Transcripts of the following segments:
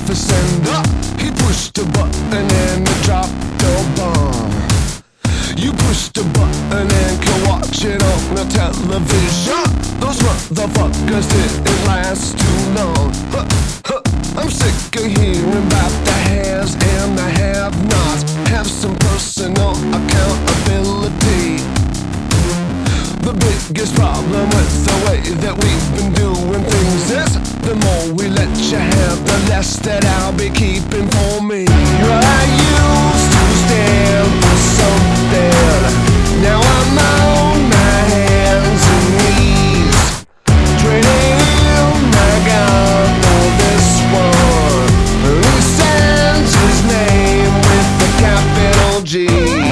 off his sender. He pushed a button and it dropped a bomb. You pushed a button and can watch it on the television. Those motherfuckers didn't last too long. I'm sick of hearing about the haves and the have-nots. Have some personal accountability. The biggest problem with the way that we've been doing things is the more we let you have, the less that I'll be keeping for me. I used to stand for something. Now I'm on my hands and knees, trading my God for this one. He sends his name with the capital G.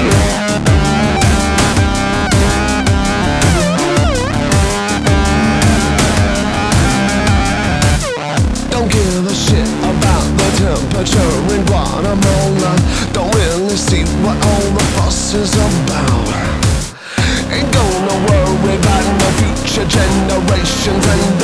Don't give a shit about the temperature in Guatemala. Don't really see what all the fuss is about. Ain't gonna worry about no future generations and